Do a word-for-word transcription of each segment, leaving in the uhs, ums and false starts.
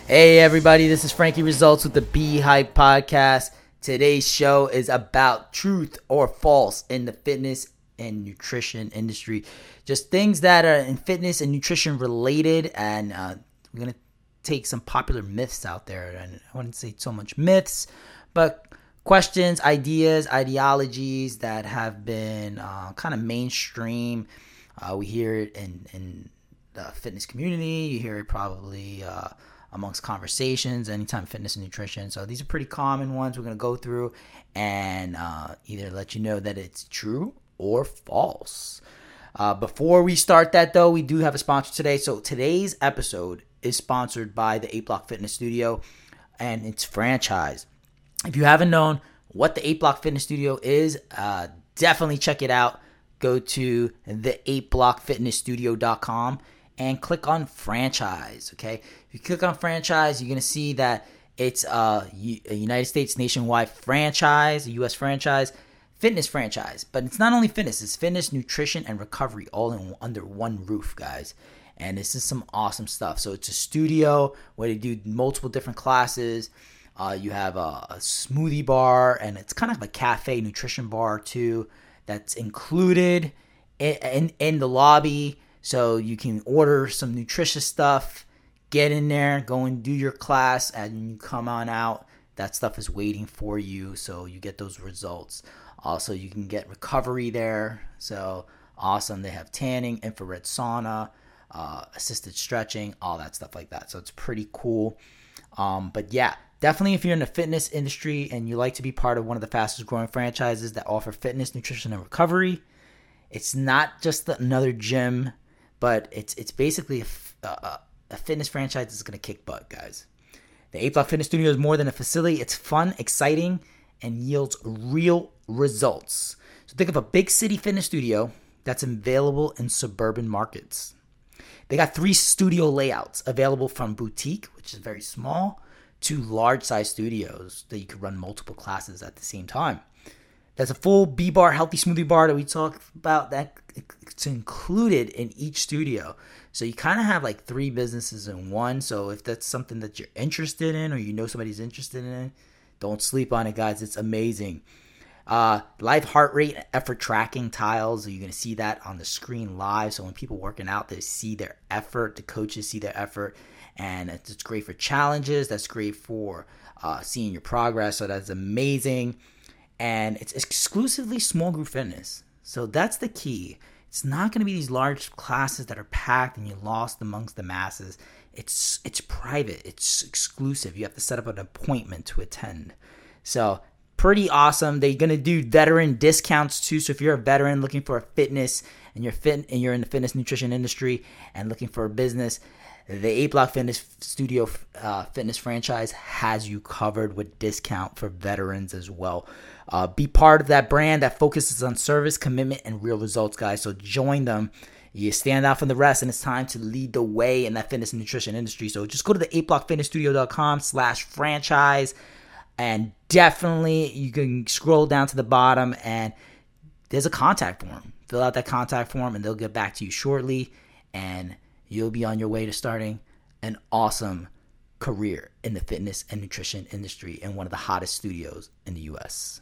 Hey everybody, this is Frankie Results with the Be Hype Podcast. Today's show is about truth or false in the fitness and nutrition industry. Just things that are in fitness and nutrition related, and uh, we're going to take some popular myths out there. And I wouldn't say so much myths, but questions, ideas, ideologies that have been uh, kind of mainstream. Uh, we hear it in, in the fitness community. You hear it probably uh, amongst conversations, anytime fitness and nutrition. So these are pretty common ones we're going to go through and uh, either let you know that it's true or false. Uh, before we start that, though, we do have a sponsor today. So today's episode is sponsored by the eight Block Fitness Studio and its franchise. If you haven't known what the eight Block Fitness Studio is, uh, definitely check it out. Go to the eight block fitness studio dot com and click on franchise, okay? If you click on franchise, you're going to see that it's a, a United States nationwide franchise, a U S franchise, fitness franchise. But it's not only fitness, it's fitness, nutrition, and recovery all in under one roof, guys. And this is some awesome stuff. So it's a studio where they do multiple different classes. Uh, you have a, a smoothie bar, and it's kind of a cafe nutrition bar too that's included in, in, in the lobby. So you can order some nutritious stuff, get in there, go and do your class, and when you come on out, that stuff is waiting for you, so you get those results. Also, you can get recovery there, so awesome. They have tanning, infrared sauna, uh, assisted stretching, all that stuff like that. So it's pretty cool. Um, but yeah, definitely if you're in the fitness industry and you like to be part of one of the fastest growing franchises that offer fitness, nutrition, and recovery, it's not just another gym, but it's it's basically a, a, a fitness franchise that's going to kick butt, guys. The eight Block Fitness Studio is more than a facility. It's fun, exciting, and yields real results. So think of a big city fitness studio that's available in suburban markets. They got three studio layouts available, from boutique, which is very small, to large size studios that you could run multiple classes at the same time. There's a full B-bar healthy smoothie bar that we talked about that it's included in each studio. So you kind of have like three businesses in one. So if that's something that you're interested in, or you know somebody's interested in, don't sleep on it, guys. It's amazing. Uh, live heart rate and effort tracking tiles. You're going to see that on the screen live. So when people working out, they see their effort. The coaches see their effort. And it's great for challenges. That's great for uh, seeing your progress. So that's amazing. And it's exclusively small group fitness. So that's the key. It's not going to be these large classes that are packed and you're lost amongst the masses. It's it's private. It's exclusive. You have to set up an appointment to attend. So pretty awesome. They're going to do veteran discounts too. So if you're a veteran looking for a fitness and you're fit and you're in the fitness nutrition industry and looking for a business, the eight Block Fitness Studio uh, fitness franchise has you covered with discount for veterans as well. Uh, be part of that brand that focuses on service, commitment, and real results, guys. So join them. You stand out from the rest, and it's time to lead the way in that fitness and nutrition industry. So just go to the eight block fitness studio dot com slash franchise, and definitely you can scroll down to the bottom, and there's a contact form. Fill out that contact form, and they'll get back to you shortly, and you'll be on your way to starting an awesome career in the fitness and nutrition industry in one of the hottest studios in the U S.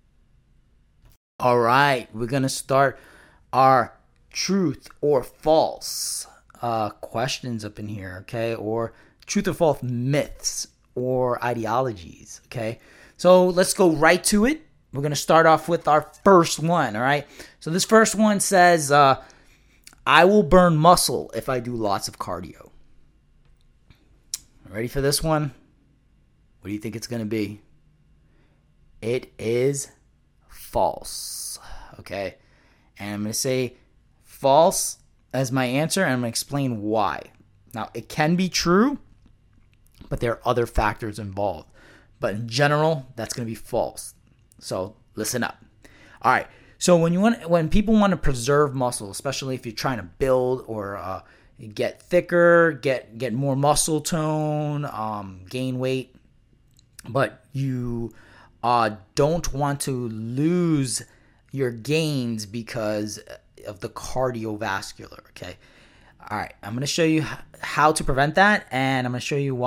All right, we're going to start our truth or false uh, questions up in here, okay? Or truth or false myths or ideologies, okay? So let's go right to it. We're going to start off with our first one, all right? So this first one says, uh, I will burn muscle if I do lots of cardio. Ready for this one? What do you think it's going to be? It is false. Okay? And I'm going to say false as my answer, and I'm going to explain why. Now, it can be true, but there are other factors involved. But in general, that's going to be false. So listen up. All right. So when you want, when people want to preserve muscle, especially if you're trying to build or uh, get thicker, get get more muscle tone, um, gain weight, but you uh, don't want to lose your gains because of the cardiovascular. Okay. All right. I'm going to show you how to prevent that, and I'm going to show you why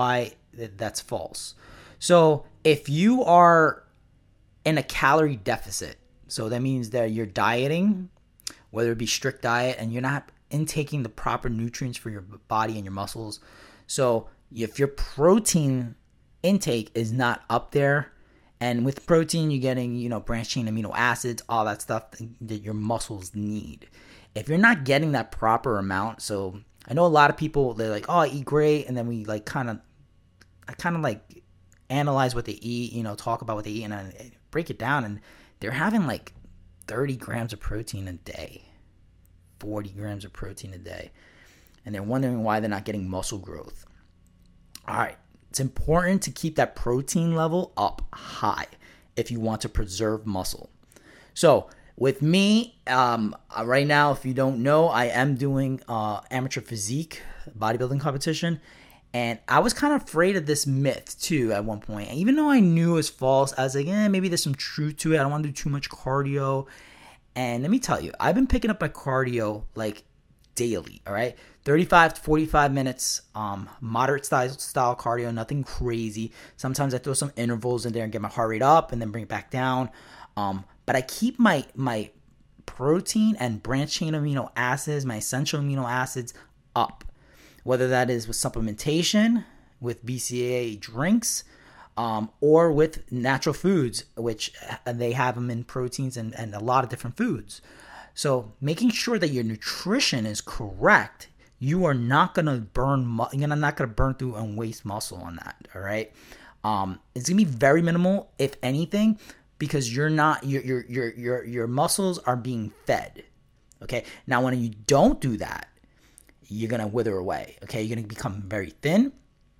that's false. So if you are in a calorie deficit, so that means that you're dieting, whether it be strict diet, and you're not intaking the proper nutrients for your body and your muscles. So if your protein intake is not up there, and with protein, you're getting, you know, branched chain amino acids, all that stuff that your muscles need. If you're not getting that proper amount, so I know a lot of people, they're like, oh, I eat great. And then we like kind of, I kind of like analyze what they eat, you know, talk about what they eat, and I break it down. And they're having like thirty grams of protein a day, forty grams of protein a day. And they're wondering why they're not getting muscle growth. All right. It's important to keep that protein level up high if you want to preserve muscle. So with me, um, right now, if you don't know, I am doing uh, amateur physique bodybuilding competition. And I was kind of afraid of this myth too at one point. Even though I knew it was false, I was like, eh, maybe there's some truth to it. I don't want to do too much cardio. And let me tell you, I've been picking up my cardio like daily, all right? thirty-five to forty-five minutes, um, moderate style, style cardio, nothing crazy. Sometimes I throw some intervals in there and get my heart rate up and then bring it back down. Um, but I keep my my protein and branched chain amino acids, my essential amino acids up. Whether that is with supplementation, with B C A A drinks, um, or with natural foods, which they have them in proteins and, and a lot of different foods. So making sure that your nutrition is correct, you are not gonna burn. You're not gonna burn through and waste muscle on that. All right, um, it's gonna be very minimal, if anything, because you're not your your your your your muscles are being fed. Okay, now when you don't do that, you're gonna wither away. Okay, you're gonna become very thin.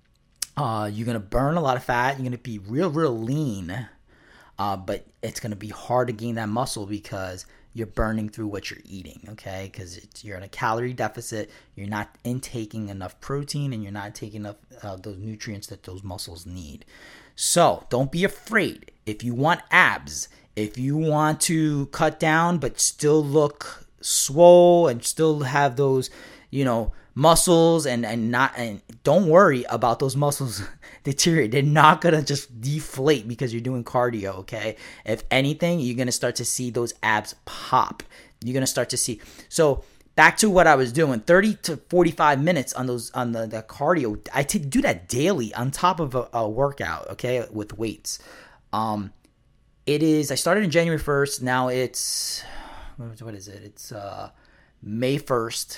Uh, you're gonna burn a lot of fat. You're gonna be real real lean. Uh, but it's gonna be hard to gain that muscle because you're burning through what you're eating, okay? Because you're in a calorie deficit, you're not intaking enough protein, and you're not taking enough uh, those nutrients that those muscles need. So don't be afraid. If you want abs, if you want to cut down but still look swole and still have those, you know, muscles and and not and don't worry about those muscles deteriorate. They're not gonna just deflate because you're doing cardio, okay? If anything, you're gonna start to see those abs pop. You're gonna start to see. So back to what I was doing, thirty to forty-five minutes on those on the, the cardio. I t- do that daily on top of a, a workout, okay, with weights. Um, it is. I started in January first. Now it's what is it? It's uh, May first.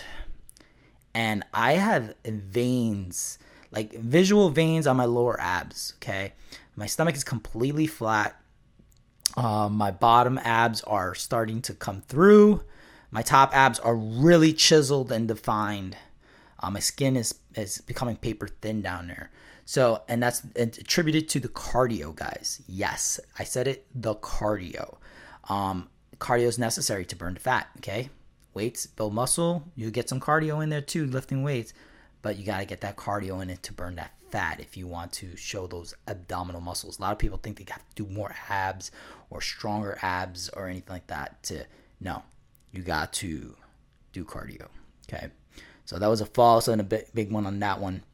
And I have veins, like visual veins on my lower abs, okay? My stomach is completely flat. Uh, my bottom abs are starting to come through. My top abs are really chiseled and defined. Uh, my skin is, is becoming paper thin down there. So, and that's attributed to the cardio, guys. Yes, I said it, the cardio. Um, cardio is necessary to burn the fat, okay? Weights build muscle. You get some cardio in there too, lifting weights, but you got to get that cardio in it to burn that fat if you want to show those abdominal muscles. A lot of people think they have to do more abs or stronger abs or anything like that. To no, you got to do cardio. Okay, so that was a false and a big, big one on that one,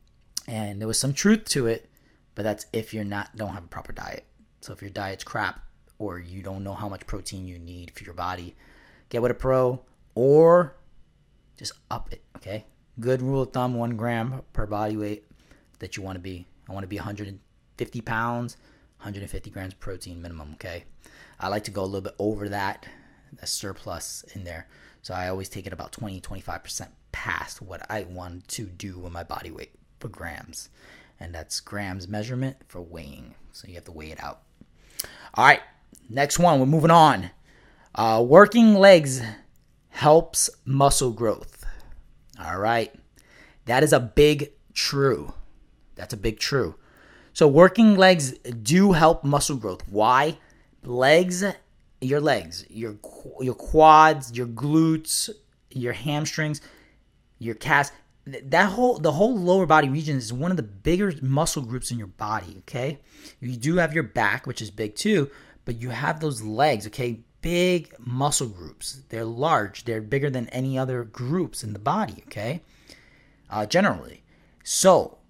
and there was some truth to it, but that's if you're not don't have a proper diet. So if your diet's crap or you don't know how much protein you need for your body, get with a pro or just up it, okay? Good rule of thumb, one gram per body weight that you want to be. I want to be one hundred fifty pounds, one hundred fifty grams of protein minimum, okay? I like to go a little bit over that, a surplus in there. So I always take it about twenty, twenty-five percent past what I want to do with my body weight for grams. And that's grams measurement for weighing. So you have to weigh it out. All right, next one, we're moving on. Uh, working legs helps muscle growth. All right. That is a big true. That's a big true. So working legs do help muscle growth. Why? Legs, your legs, your your quads, your glutes, your hamstrings, your calves. That whole the whole lower body region is one of the bigger muscle groups in your body, okay? You do have your back, which is big too, but you have those legs, okay? Big muscle groups. They're large. They're bigger than any other groups in the body, okay? Uh, generally. So,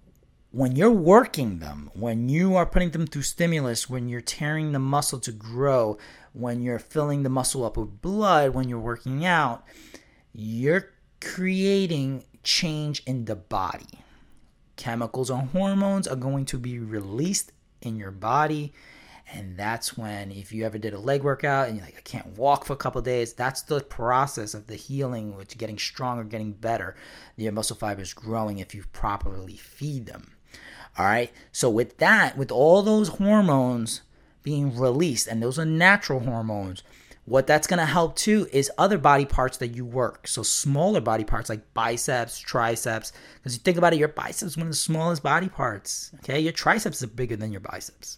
when you're working them, when you are putting them through stimulus, when you're tearing the muscle to grow, when you're filling the muscle up with blood, when you're working out, you're creating change in the body. Chemicals and hormones are going to be released in your body. And that's when, if you ever did a leg workout and you're like, I can't walk for a couple of days, that's the process of the healing, which getting stronger, getting better. Your muscle fibers growing if you properly feed them. All right. So with that, with all those hormones being released, and those are natural hormones, what that's going to help too is other body parts that you work. So smaller body parts like biceps, triceps, because you think about it, your biceps is one of the smallest body parts. Okay. Your triceps are bigger than your biceps.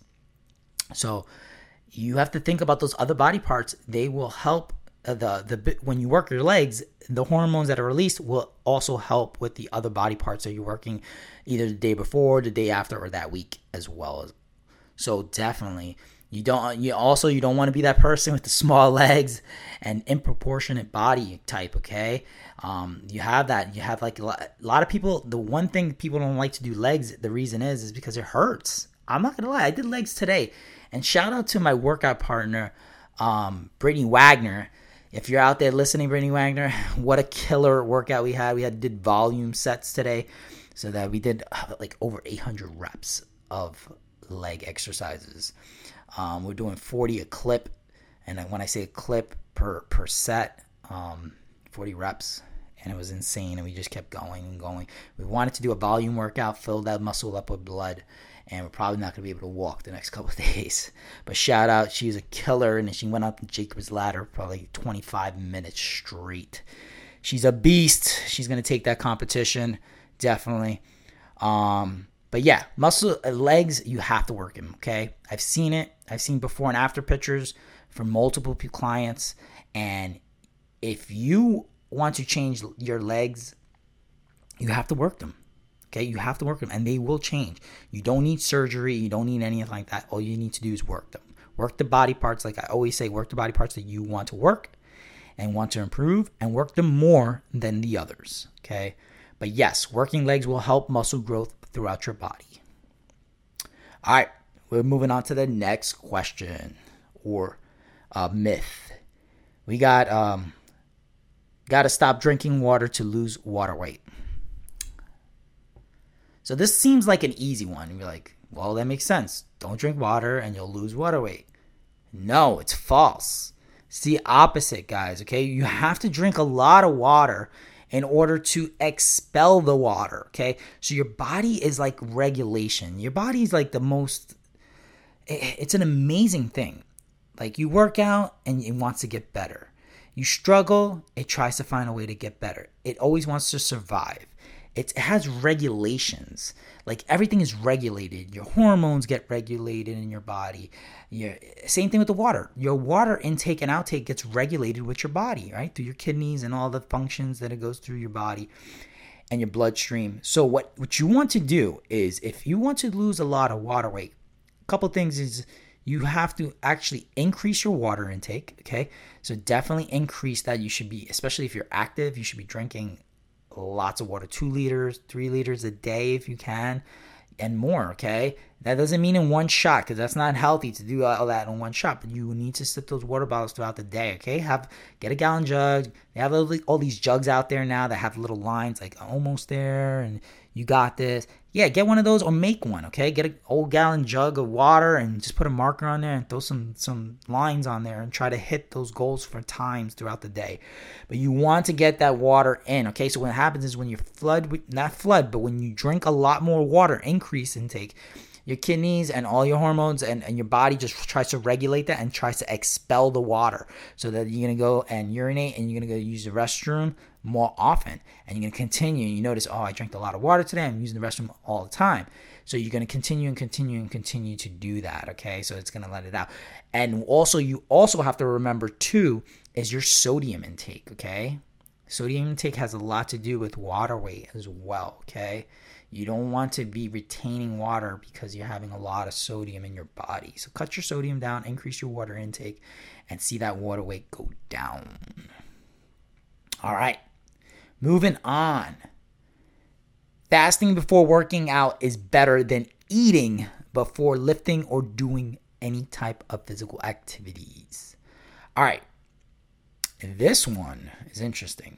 So you have to think about those other body parts. They will help uh, the the when you work your legs, the hormones that are released will also help with the other body parts that you're working either the day before, the day after, or that week as well. So definitely, you don't you also you don't want to be that person with the small legs and improportionate body type. Okay, um, you have that. You have like a lot, a lot of people. The one thing people don't like to do legs, the reason is is because it hurts. I'm not gonna lie, I did legs today. And shout out to my workout partner, um, Brittany Wagner. If you're out there listening, Brittany Wagner, what a killer workout we had. We had did volume sets today, so that we did uh, like over eight hundred reps of leg exercises. Um, we're doing forty a clip, and when I say a clip per per set, um, forty reps, and it was insane. And we just kept going and going. We wanted to do a volume workout, fill that muscle up with blood. And we're probably not going to be able to walk the next couple of days. But shout out, she's a killer. And she went up Jacob's Ladder probably twenty-five minutes straight. She's a beast. She's going to take that competition, definitely. Um, but yeah, muscle, legs, you have to work them, okay? I've seen it. I've seen before and after pictures from multiple clients. And if you want to change your legs, you have to work them. Okay, you have to work them, and they will change. You don't need surgery. You don't need anything like that. All you need to do is work them. Work the body parts, like I always say, work the body parts that you want to work and want to improve, and work them more than the others, okay? But yes, working legs will help muscle growth throughout your body. All right, we're moving on to the next question, or uh, myth. We got, um, got to stop drinking water to lose water weight. So this seems like an easy one. You're like, well, that makes sense. Don't drink water and you'll lose water weight. No, it's false. It's the opposite, guys, okay? You have to drink a lot of water in order to expel the water, okay? So your body is like regulation. Your body is like the most, it's an amazing thing. Like you work out and it wants to get better. You struggle, it tries to find a way to get better. It always wants to survive. It has regulations. Like everything is regulated. Your hormones get regulated in your body. Your, same thing with the water. Your water intake and outtake gets regulated with your body, right? Through your kidneys and all the functions that it goes through your body and your bloodstream. So what, what you want to do is, if you want to lose a lot of water weight, a couple things is you have to actually increase your water intake, okay? So definitely increase that. You should be, especially if you're active, you should be drinking lots of water, two liters, three liters a day if you can, and more, okay? That doesn't mean in one shot, because that's not healthy to do all that in one shot, but you need to sip those water bottles throughout the day, okay? Have Get a gallon jug. They have all these jugs out there now that have little lines like almost there, and you got this. Yeah, get one of those or make one, okay? Get an old gallon jug of water and just put a marker on there and throw some, some lines on there and try to hit those goals for times throughout the day. But you want to get that water in, okay? So what happens is when you flood, not flood, but when you drink a lot more water, increase intake, your kidneys and all your hormones and, and your body just tries to regulate that and tries to expel the water, so that you're going to go and urinate and you're going to go use the restroom more often, and you're going to continue. You notice, oh, I drank a lot of water today. I'm using the restroom all the time. So you're going to continue and continue and continue to do that, okay? So it's going to let it out. And also, you also have to remember, too, is your sodium intake, okay? Sodium intake has a lot to do with water weight as well, okay? You don't want to be retaining water because you're having a lot of sodium in your body. So cut your sodium down, increase your water intake, and see that water weight go down. All right, moving on. Fasting before working out is better than eating before lifting or doing any type of physical activities. All right. This one is interesting.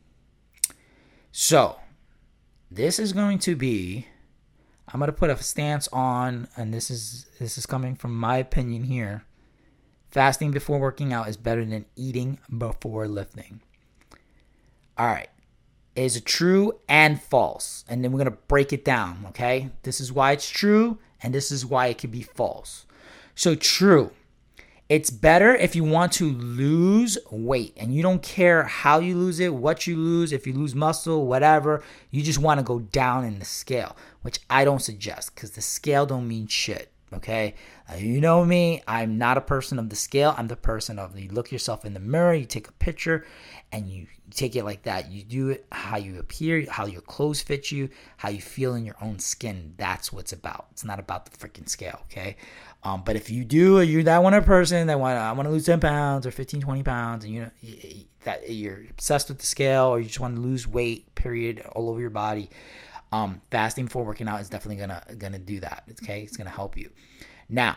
So, this is going to be, I'm going to put a stance on, and this is this is coming from my opinion here. Fasting before working out is better than eating before lifting. All right. Is it true and false? And then we're going to break it down, okay? This is why it's true, and this is why it could be false. So true. It's better if you want to lose weight, and you don't care how you lose it, what you lose, if you lose muscle, whatever. You just want to go down in the scale, which I don't suggest because the scale don't mean shit, okay? Uh, you know me. I'm not a person of the scale. I'm the person of you look yourself in the mirror, you take a picture, and you take it like that. You do it how you appear, how your clothes fit you, how you feel in your own skin. That's what it's about. It's not about the freaking scale, okay? Um, but if you do, you're that one person that want, I want to lose ten pounds or fifteen, twenty pounds, and you know that you're obsessed with the scale, or you just want to lose weight, period, all over your body. Um, fasting before working out is definitely gonna gonna do that. Okay, it's gonna help you. Now,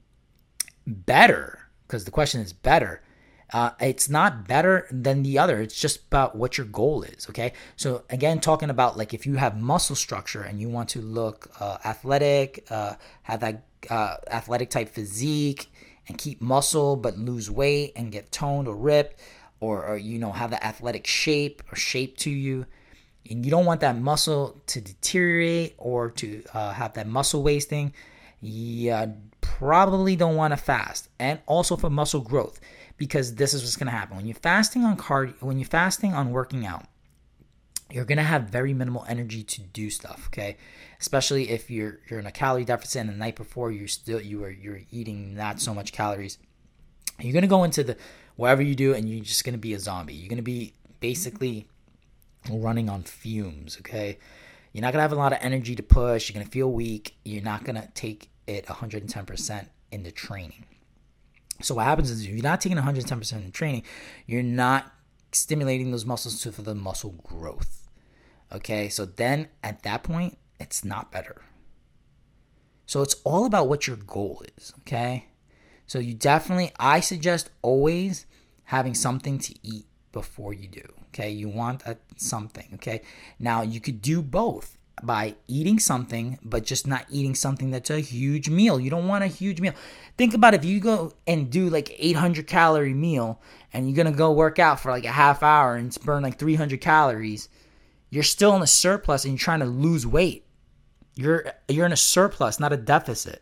better, because the question is better. Uh, it's not better than the other. It's just about what your goal is, okay? So, again, talking about, like, if you have muscle structure and you want to look uh, athletic, uh, have that uh, athletic-type physique and keep muscle but lose weight and get toned or ripped, or, or, you know, have that athletic shape or shape to you, and you don't want that muscle to deteriorate or to uh, have that muscle wasting, you probably don't want to fast. And also for muscle growth. Because this is what's going to happen. When you're fasting on cardio, when you're fasting on working out, you're going to have very minimal energy to do stuff, okay? Especially if you're you're in a calorie deficit and the night before you're still you are you're eating not so much calories. You're going to go into the whatever you do and you're just going to be a zombie. You're going to be basically running on fumes, okay? You're not going to have a lot of energy to push. You're going to feel weak. You're not going to take it one hundred ten percent in the training. So what happens is if you're not taking one hundred ten percent in training, you're not stimulating those muscles to for the muscle growth. Okay, so then at that point, it's not better. So it's all about what your goal is, okay? So you definitely, I suggest always having something to eat before you do, okay? You want a, something, okay? Now, you could do both by eating something, but just not eating something that's a huge meal. You don't want a huge meal. Think about if you go and do like eight hundred calorie meal and you're going to go work out for like a half hour and it's burn like three hundred calories, you're still in a surplus and you're trying to lose weight. You're you're in a surplus, not a deficit.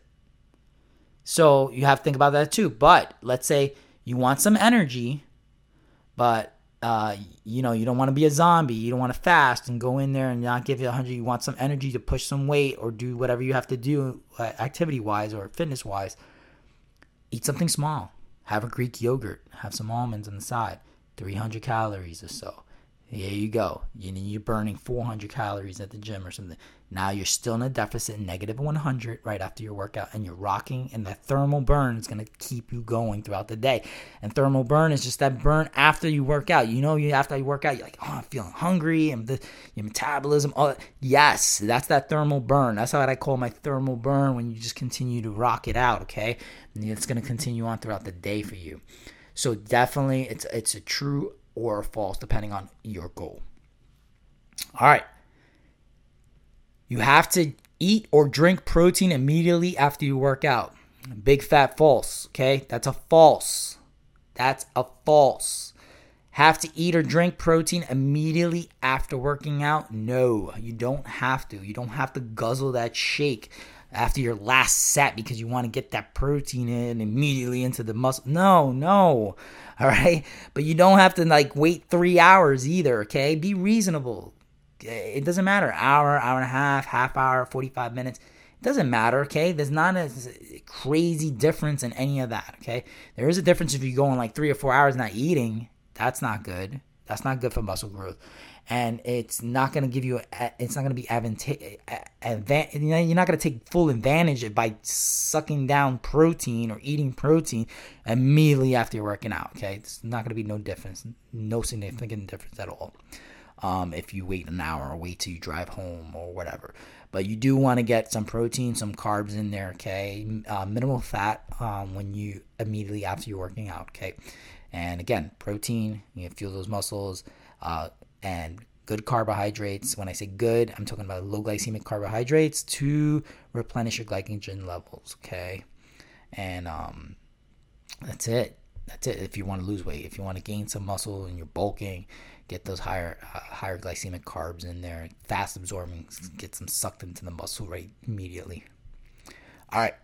So you have to think about that too. But let's say you want some energy, but Uh, you know, you don't want to be a zombie. You don't want to fast and go in there and not give you one hundred. You want some energy to push some weight or do whatever you have to do uh, activity-wise or fitness-wise. Eat something small. Have a Greek yogurt. Have some almonds on the side. three hundred calories or so. There you go. You're burning four hundred calories at the gym or something. Now you're still in a deficit, negative one hundred right after your workout, and you're rocking, and that thermal burn is going to keep you going throughout the day. And thermal burn is just that burn after you work out. You know, you after you work out, you're like, oh, I'm feeling hungry, and the, your metabolism. Oh, yes, that's that thermal burn. That's what I call my thermal burn when you just continue to rock it out, okay? And it's going to continue on throughout the day for you. So definitely, it's it's a true or false depending on your goal. All right. You have to eat or drink protein immediately after you work out. Big fat false, okay? That's a false. That's a false. Have to eat or drink protein immediately after working out? No, you don't have to. You don't have to guzzle that shake after your last set because you want to get that protein in immediately into the muscle. No, no. All right. But you don't have to like wait three hours either. Okay. Be reasonable. It doesn't matter. Hour, hour and a half, half hour, forty-five minutes. It doesn't matter. Okay. There's not a crazy difference in any of that. Okay. There is a difference if you go in like three or four hours not eating. That's not good. That's not good for muscle growth. And it's not going to give you, it's not going to be advantageous. You're not going to take full advantage by sucking down protein or eating protein immediately after you're working out, okay? It's not going to be no difference, no significant difference at all. um, if you wait an hour or wait till you drive home or whatever. But you do want to get some protein, some carbs in there, okay? Uh, minimal fat um, when you immediately after you're working out, okay? And again, protein, you fuel those muscles, uh, and good carbohydrates. When I say good, I'm talking about low glycemic carbohydrates to replenish your glycogen levels, okay? And um, that's it. That's it. If you want to lose weight, if you want to gain some muscle and you're bulking, get those higher uh, higher glycemic carbs in there, fast absorbing, get some sucked into the muscle right immediately. All right.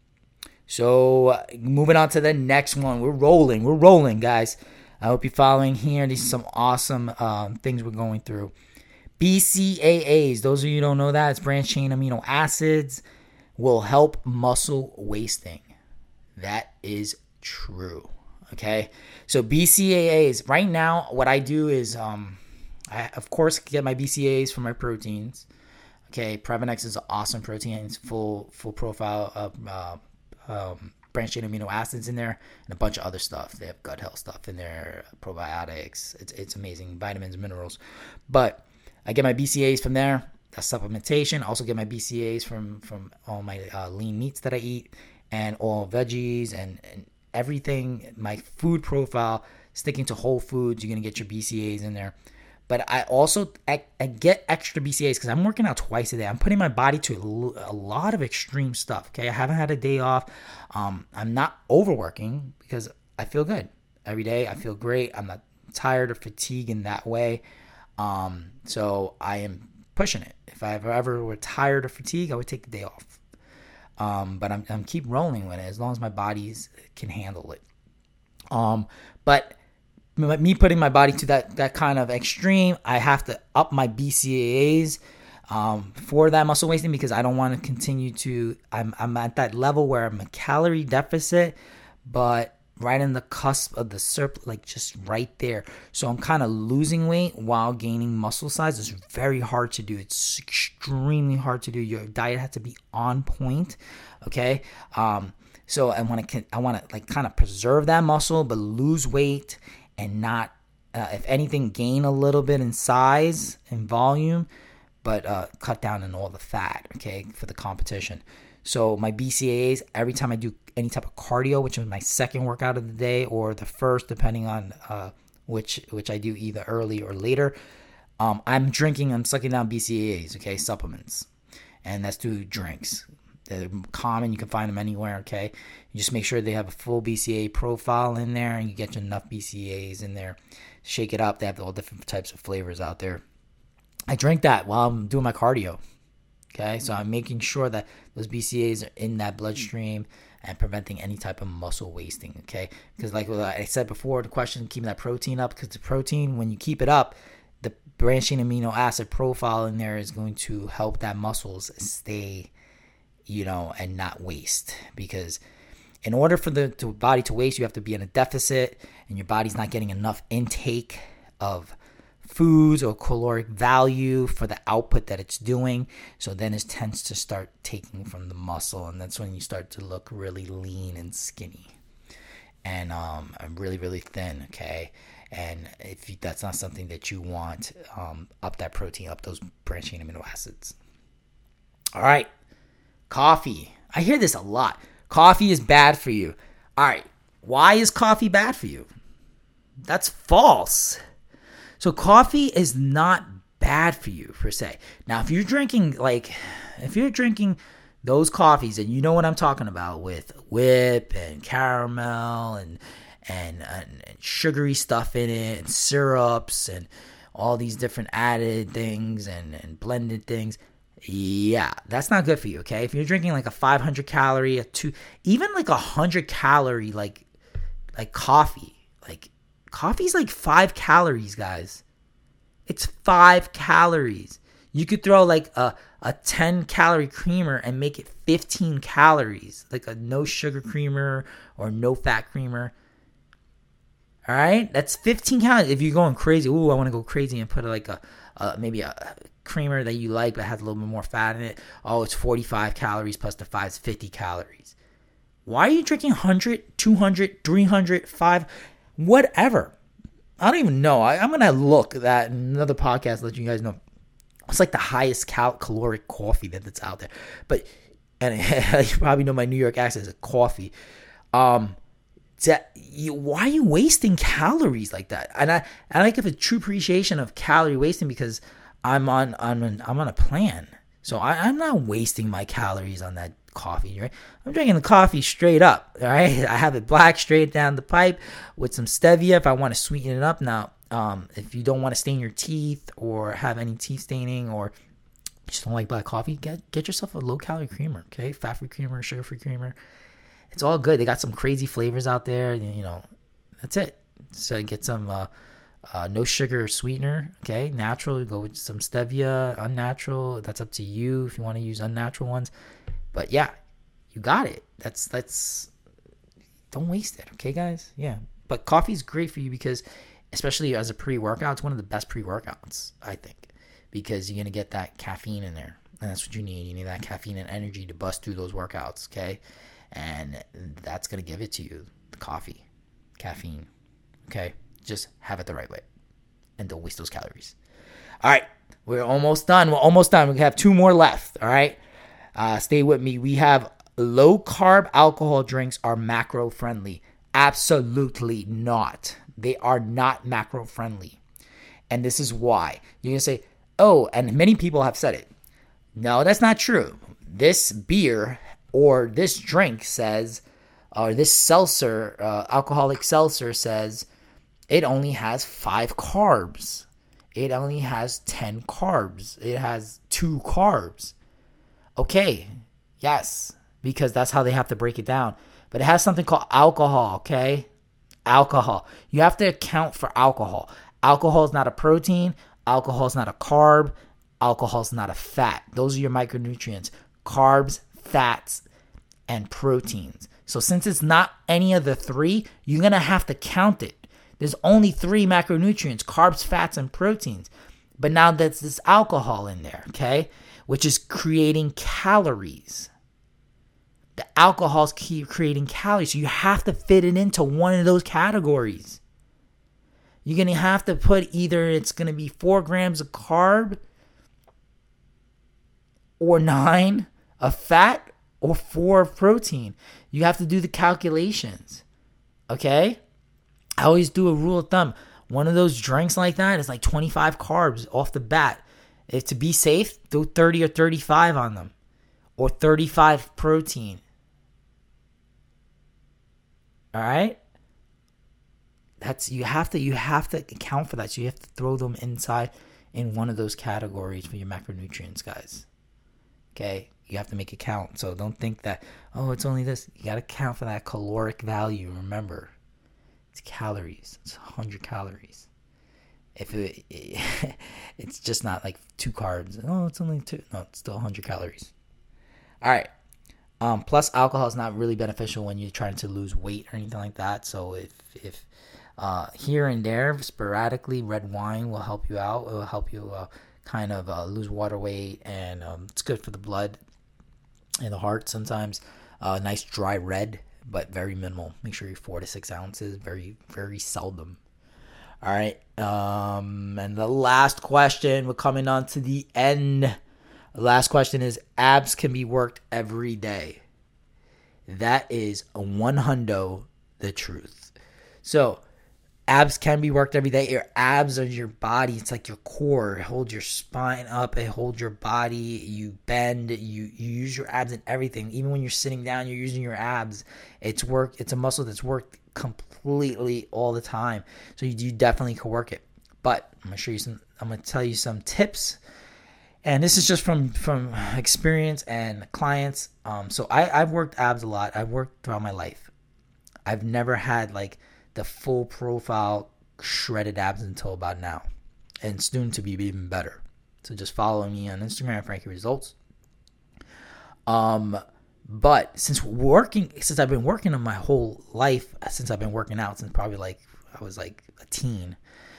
So uh, moving on to the next one. We're rolling. We're rolling, guys. I hope you're following here. These are some awesome um, things we're going through. B C A As. Those of you who don't know that, it's branched chain amino acids, will help muscle wasting. That is true. Okay, so B C A As. Right now, what I do is, um, I of course get my B C A As from my proteins. Okay, Previnex is an awesome protein. It's full full profile of uh, um, branched chain amino acids in there, and a bunch of other stuff. They have gut health stuff in there, probiotics. It's it's amazing, vitamins, minerals. But I get my B C A As from there. That's supplementation. I also get my B C A As from from all my uh, lean meats that I eat, and all veggies and, and everything. My food profile, sticking to whole foods, you're gonna get your B C As in there. But I also I, I get extra B C As because I'm working out twice a day. I'm putting my body to a, a lot of extreme stuff. Okay, I haven't had a day off. Um, I'm not overworking because I feel good every day. I feel great. I'm not tired or fatigued in that way. Um, so I am pushing it. If I ever were tired or fatigued, I would take the day off. Um, but I'm I'm keep rolling with it as long as my body can handle it. Um, but me putting my body to that, that kind of extreme, I have to up my B C A As um, for that muscle wasting because I don't want to continue to. I'm I'm at that level where I'm a calorie deficit, but right in the cusp of the surplus, like just right there. So I'm kind of losing weight while gaining muscle size. It's very hard to do. It's extremely hard to do. Your diet has to be on point. Okay. Um, so I want to I want to like kind of preserve that muscle, but lose weight. And not, uh, if anything, gain a little bit in size and volume, but uh, cut down on all the fat, okay, for the competition. So my B C A As, every time I do any type of cardio, which is my second workout of the day or the first, depending on uh, which which I do either early or later, um, I'm drinking, I'm sucking down B C A As, okay, supplements. And that's through drinks. They're common. You can find them anywhere, okay? You just make sure they have a full B C A profile in there and you get enough B C As in there. Shake it up. They have all different types of flavors out there. I drink that while I'm doing my cardio, okay? So I'm making sure that those B C As are in that bloodstream and preventing any type of muscle wasting, okay? Because like I said before, the question, keeping that protein up, because the protein, when you keep it up, the branched chain amino acid profile in there is going to help that muscles stay, you know, and not waste. Because in order for the to body to waste, you have to be in a deficit and your body's not getting enough intake of foods or caloric value for the output that it's doing. So then it tends to start taking from the muscle, and that's when you start to look really lean and skinny and um really really thin, okay? And if you, that's not something that you want, um up that protein, up those branched chain amino acids. All right. Coffee. I hear this a lot. Coffee is bad for you. All right. Why is coffee bad for you? That's false. So coffee is not bad for you per se. Now, if you're drinking like, if you're drinking those coffees, and you know what I'm talking about with whip and caramel and and, and, and sugary stuff in it and syrups and all these different added things and, and blended things. Yeah, that's not good for you, okay? If you're drinking like a five hundred calorie, a two, even like a one hundred calorie, like, like coffee, like coffee's like five calories, guys. It's five calories. You could throw like a, a ten calorie creamer and make it fifteen calories, like a no sugar creamer or no fat creamer. All right, that's fifteen calories. If you're going crazy, ooh, I want to go crazy and put like a, uh, maybe a creamer that you like but has a little bit more fat in it. Oh, it's forty-five calories plus the five is fifty calories. Why are you drinking one hundred, two hundred, three hundred, five, whatever? I don't even know. I, I'm gonna look at that in another podcast. Let you guys know. It's like the highest cal- caloric coffee that, that's out there. But and you probably know my New York accent is a coffee. Um, that you, why are you wasting calories like that? And I I like have a true appreciation of calorie wasting because I'm on I'm on, I'm on a plan. So I, I'm not wasting my calories on that coffee, right? I'm drinking the coffee straight up, all right? I have it black straight down the pipe with some stevia if I want to sweeten it up. Now, um, if you don't want to stain your teeth or have any teeth staining or you just don't like black coffee, get get yourself a low-calorie creamer, okay? Fat-free creamer, sugar-free creamer. It's all good. They got some crazy flavors out there, you know. That's it. So get some uh, uh, no sugar sweetener, okay? Natural, go with some stevia, unnatural. That's up to you if you want to use unnatural ones. But yeah, you got it. That's, that's, don't waste it. Okay, guys? Yeah. But coffee is great for you because, especially as a pre-workout, it's one of the best pre-workouts, I think, because you're going to get that caffeine in there. And that's what you need. You need that caffeine and energy to bust through those workouts. Okay. And that's going to give it to you. The coffee, caffeine. Okay. Just have it the right way and don't waste those calories. All right. We're almost done. We're almost done. We have two more left. All right. Uh, stay with me. We have low carb alcohol drinks are macro friendly. Absolutely not. They are not macro friendly. And this is why. You're going to say, oh, and many people have said it. No, that's not true. This beer or this drink says, or this seltzer, uh, alcoholic seltzer says it only has five carbs. It only has ten carbs. It has two carbs. Okay, yes, because that's how they have to break it down. But it has something called alcohol, okay? Alcohol. You have to account for alcohol. Alcohol is not a protein. Alcohol is not a carb. Alcohol is not a fat. Those are your micronutrients. Carbs, fats, and proteins. So since it's not any of the three, you're going to have to count it. There's only three macronutrients, carbs, fats, and proteins. But now there's this alcohol in there, okay? Which is creating calories. The alcohol's keep creating calories. So you have to fit it into one of those categories. You're going to have to put either it's going to be four grams of carb or nine of fat or four of protein. You have to do the calculations. Okay? I always do a rule of thumb. One of those drinks like that is like twenty-five carbs off the bat. If to be safe, do thirty or thirty-five on them. Or thirty-five protein. All right? That's you have to you have to account for that. So you have to throw them inside in one of those categories for your macronutrients, guys. Okay? You have to make it count. So don't think that, oh, it's only this. You got to count for that caloric value. Remember, it's calories. It's one hundred calories. If it, it it's just not like two carbs. Oh, it's only two. No, it's still one hundred calories. All right. Um, plus, alcohol is not really beneficial when you're trying to lose weight or anything like that. So if if uh, here and there, sporadically, red wine will help you out. It will help you uh, kind of uh, lose water weight, and um, it's good for the blood and the heart sometimes. Uh, nice dry red, but very minimal. Make sure you're four to six ounces. Very, very seldom. All right. Um, and the last question, we're coming on to the end. The last question is, abs can be worked every day. That is one hundo the truth. So, abs can be worked every day. Your abs are your body. It's like your core. It holds your spine up. It holds your body. You bend. You, you use your abs in everything. Even when you're sitting down, you're using your abs. It's work. It's a muscle that's worked completely all the time. So you, you definitely can work it. But I'm gonna show you some. I'm gonna tell you some tips. And this is just from, from experience and clients. Um, so I, I've worked abs a lot. I've worked throughout my life. I've never had like the full profile shredded abs until about now. And soon to be even better. So just follow me on Instagram, Frankie Results. Um, but since working, since I've been working on my whole life, since I've been working out since probably like I was like a teen,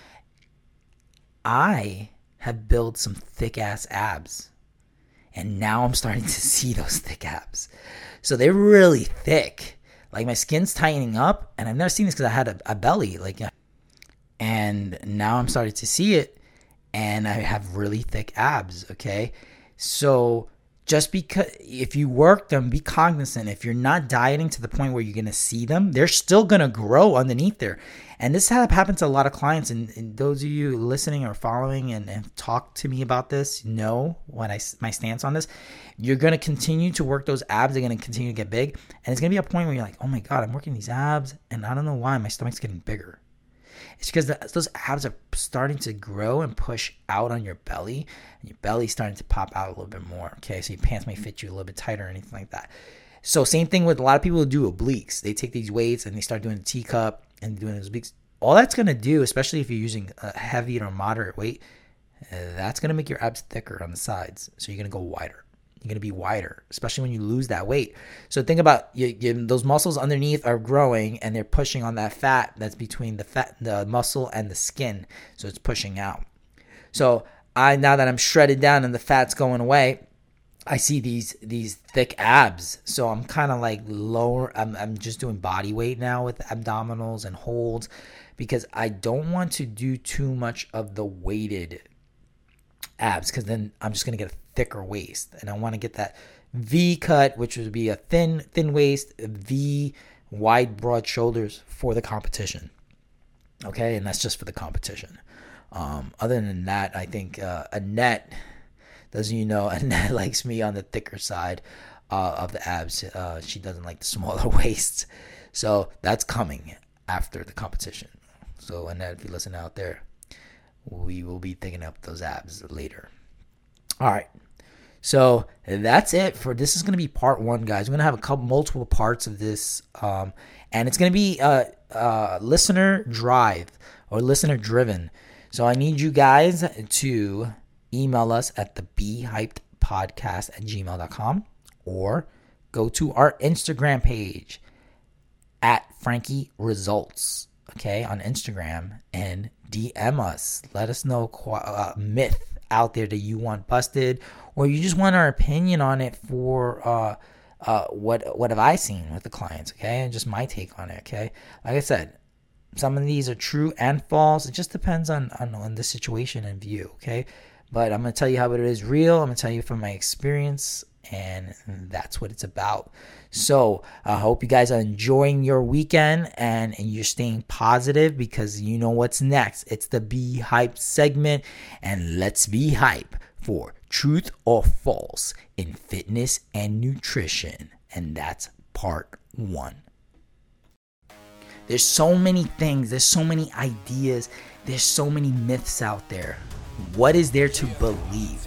I have built some thick ass abs, and now I'm starting to see those thick abs. So they're really thick. Like my skin's tightening up, and I've never seen this because I had a, a belly. Like, And now I'm starting to see it, and I have really thick abs, okay? So just because, if you work them, be cognizant. If you're not dieting to the point where you're going to see them, they're still going to grow underneath there. And this has happened to a lot of clients. And, and those of you listening or following and, and talk to me about this know what I, my stance on this. You're going to continue to work those abs. They're going to continue to get big. And it's going to be a point where you're like, oh my God, I'm working these abs, and I don't know why my stomach's getting bigger. It's because the, those abs are starting to grow and push out on your belly, and your belly's starting to pop out a little bit more, okay? So your pants may fit you a little bit tighter or anything like that. So same thing with a lot of people who do obliques. They take these weights and they start doing a teacup and doing those obliques. All that's going to do, especially if you're using a heavy or moderate weight, uh, that's going to make your abs thicker on the sides. So you're going to go wider. You're going to be wider, especially when you lose that weight. So think about you, you, those muscles underneath are growing, and they're pushing on that fat that's between the fat, the muscle and the skin. So it's pushing out. So I now that I'm shredded down and the fat's going away, I see these these thick abs. So I'm kind of like lower. I'm I'm just doing body weight now with abdominals and holds, because I don't want to do too much of the weighted abs, because then I'm just going to get a thicker waist, and I want to get that V cut, which would be a thin thin waist, V, wide broad shoulders for the competition. Okay, and that's just for the competition. Um, other than that, I think uh, Annette, doesn't you know, Annette likes me on the thicker side uh, of the abs. Uh, she doesn't like the smaller waists, so that's coming after the competition. So Annette, if you listen out there, we will be picking up those abs later. All right. So that's it for this. Is going to be part one, guys. We're going to have a couple multiple parts of this. Um, and it's going to be uh, uh, listener drive or listener driven. So I need you guys to email us at the be hyped podcast at gmail dot com, or go to our Instagram page at Frankie Results. Okay, on Instagram, and D M us. Let us know a uh, myth out there that you want busted, or you just want our opinion on it for uh, uh, what what have I seen with the clients, okay? And just my take on it, okay? Like I said, some of these are true and false. It just depends on, on, on the situation and view, okay? But I'm going to tell you how it is real. I'm going to tell you from my experience, and that's what it's about. So I uh, hope you guys are enjoying your weekend, and, and you're staying positive, because you know what's next. It's the Be Hype segment, and let's be hype for truth or false in fitness and nutrition. And that's part one. There's so many things. There's so many ideas. There's so many myths out there. What is there to believe?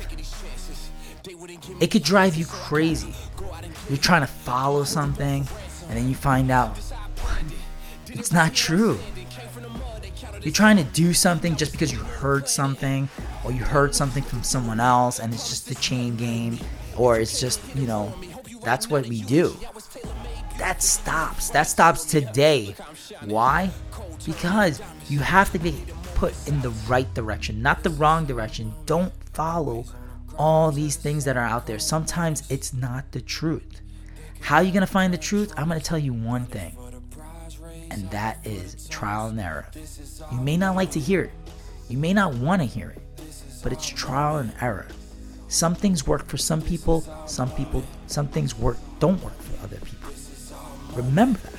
It could drive you crazy. You're trying to follow something, and then you find out it's not true. You're trying to do something just because you heard something, or you heard something from someone else, and it's just a chain game, or it's just, you know, that's what we do. That stops. That stops today. Why? Because you have to be put in the right direction, not the wrong direction. Don't follow all these things that are out there. Sometimes it's not the truth. How are you going to find the truth? I'm going to tell you one thing, and that is trial and error. You may not like to hear it. You may not want to hear it, but it's trial and error. Some things work for some people. Some people, some things work don't work for other people. Remember that.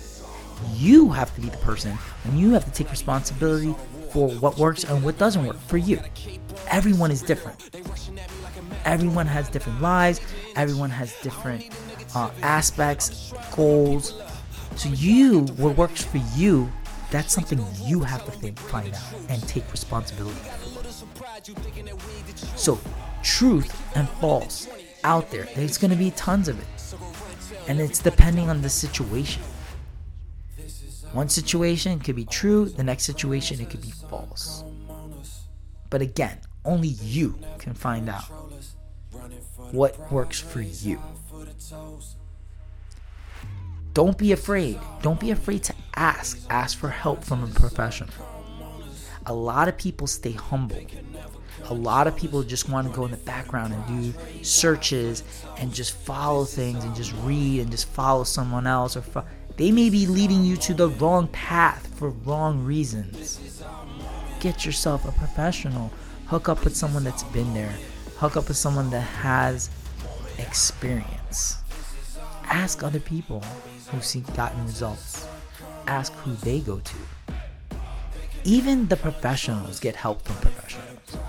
You have to be the person, and you have to take responsibility for what works and what doesn't work for you. Everyone is different. Everyone has different lives. Everyone has different uh, aspects, goals. So you, what works for you, that's something you have to think, find out, and take responsibility for. So truth and false out there, there's going to be tons of it. And it's depending on the situation. One situation could be true, the next situation it could be false. But again, only you can find out what works for you. Don't be afraid. Don't be afraid to ask. Ask for help from a professional. A lot of people stay humble. A lot of people just want to go in the background and do searches and just follow things and just read and just follow someone else. Or fo- They may be leading you to the wrong path for wrong reasons. get yourself a professional. Hook up with someone that's been there. Hook up with someone that has experience. Ask other people who've seen gotten results. Ask who they go to. Even the professionals get help from professionals.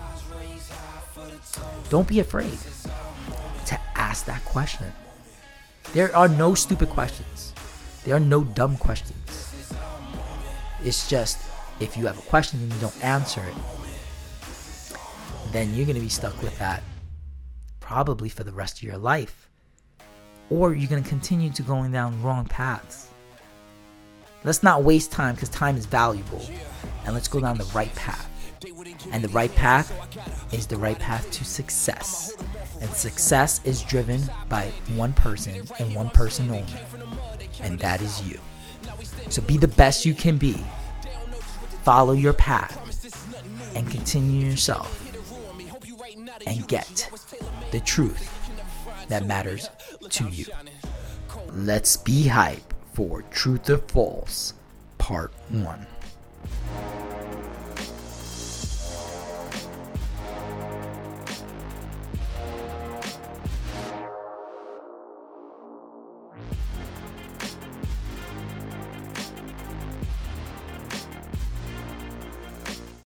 Don't be afraid to ask that question. There are no stupid questions. There are no dumb questions. It's just, if you have a question and you don't answer it, then you're going to be stuck with that probably for the rest of your life. Or you're going to continue to going down wrong paths. Let's not waste time, because time is valuable. And let's go down the right path. And the right path is the right path to success. And success is driven by one person and one person only. And that is you. So be the best you can be. Follow your path. And continue yourself. And get the truth that matters to you. Let's be hype for Truth or False, Part one.